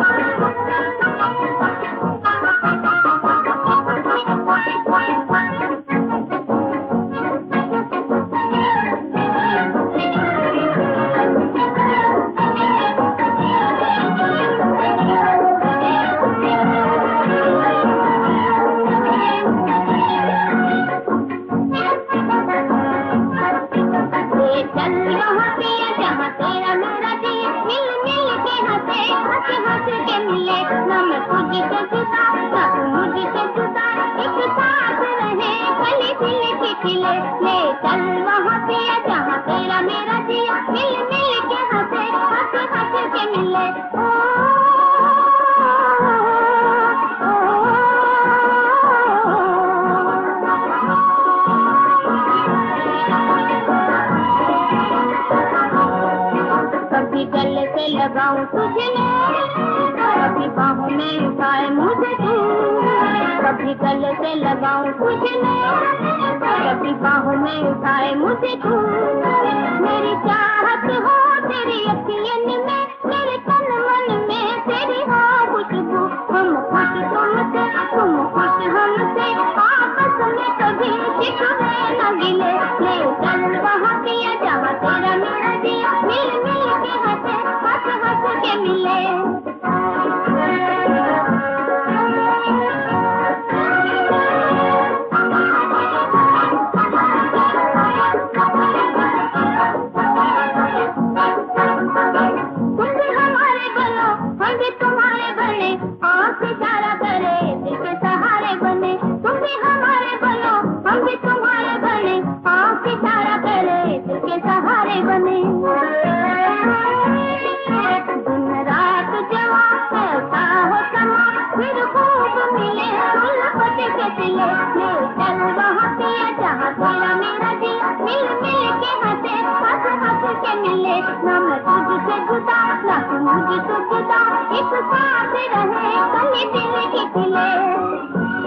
खिले ले चल वहाँ पे जहाँ तेरा मेरा जिया मिल मिल के हंसे हंस हंस के मिले ओ, कभी गले से लगाऊं तुझे कभी बाहों में उठाए मुझे तू कभी गले से लगाऊं तुझे कभी बाहों में उठाए मुझे तू मेरी चाहत हो तेरी अखियन में मेरे तन मन में तेरी हो खुशबू हम खुश तुमसे तुम खुश हमसे आपस में कभी शिकवे न गिले ले चल वहाँ पिया जहाँ तेरा मेरा दिया मिल मिल के हंसे हंस हंस के मिले ना मैं तुझसे जुदा ना तू मुझसे जुदा एक साथ रहे कली दिल की खिले